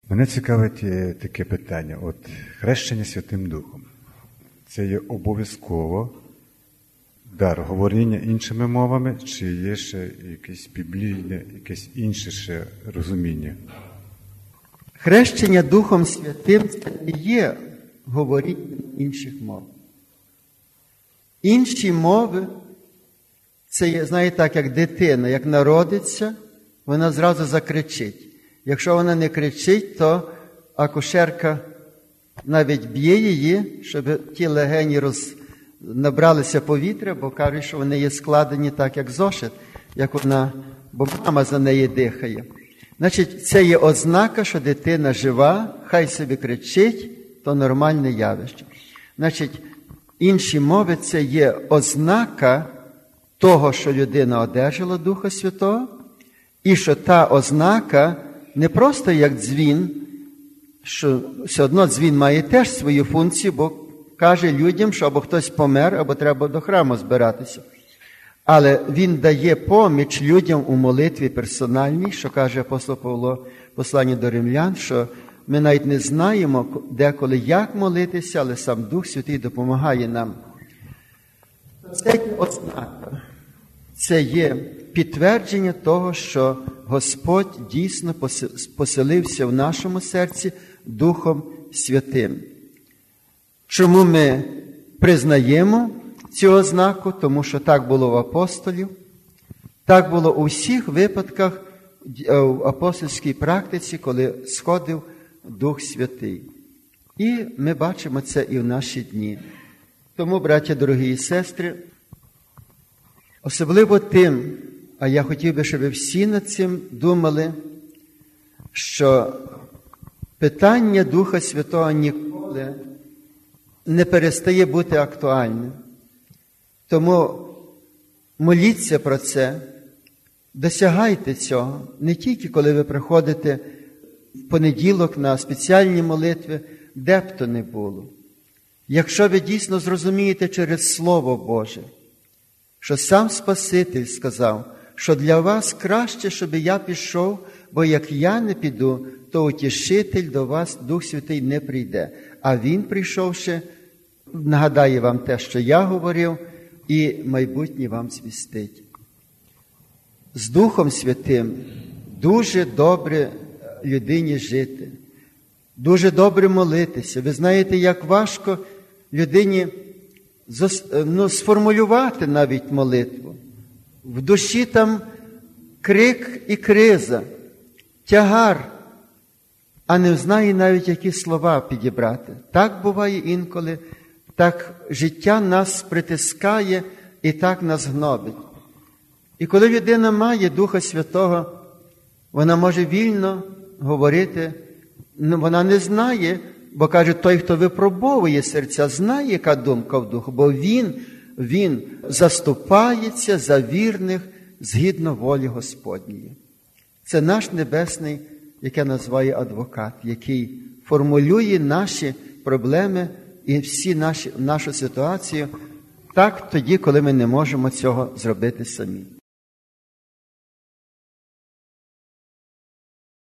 Мене цікавить таке питання. От хрещення Святим Духом. Це є обов'язково дар говоріння іншими мовами, чи є ще якесь біблійне, якесь інше ще розуміння? Хрещення Духом Святим – це не є говоріння інших мов. Інші мови – це є, знаєте, так, як дитина, як народиться, вона зразу закричить. Якщо вона не кричить, то акушерка навіть б'є її, щоб ті легені набралися повітря, бо кажуть, що вони є складені так, як зошит, як вона, бо мама за неї дихає. Значить, це є ознака, що дитина жива, хай собі кричить, то нормальне явище. Значить, інші мови – це є ознака того, що людина одержала Духа Святого, і що та ознака не просто як дзвін, що все одно дзвін має теж свою функцію, бо каже людям, що або хтось помер, або треба до храму збиратися. Але він дає поміч людям у молитві персональній, що каже апостол Павло в посланні до римлян, що ми навіть не знаємо деколи, як молитися, але сам Дух Святий допомагає нам. Це є ознака. Це є підтвердження того, що Господь дійсно поселився в нашому серці Духом Святим. Чому ми признаємо цю ознаку? Тому що так було в апостолів, так було у всіх випадках в апостольській практиці, коли сходив Дух Святий. І ми бачимо це і в наші дні. Тому, браття, дорогі і сестри, особливо тим, а я хотів би, щоб всі над цим думали, що питання Духа Святого ніколи не перестає бути актуальним. Тому моліться про це, досягайте цього, не тільки коли ви приходите в понеділок на спеціальні молитви, де б то не було. Якщо ви дійсно зрозумієте через Слово Боже, що сам Спаситель сказав, що для вас краще, щоб я пішов, бо як я не піду, то утішитель до вас, Дух Святий, не прийде. А Він, прийшовши, нагадає вам те, що я говорив, і майбутнє вам звістить. З Духом Святим дуже добре людині жити, дуже добре молитися. Ви знаєте, як важко людині сформулювати навіть молитву. В душі там крик і криза, тягар, а не знає навіть, які слова підібрати. Так буває інколи, так життя нас притискає і так нас гнобить. І коли людина має Духа Святого, вона може вільно говорити, вона не знає, бо каже, той, хто випробовує серця, знає, яка думка в Духу, бо він заступається за вірних згідно волі Господньої. Це наш небесний, як я називаю, адвокат, який формулює наші проблеми і нашу ситуацію так тоді, коли ми не можемо цього зробити самі.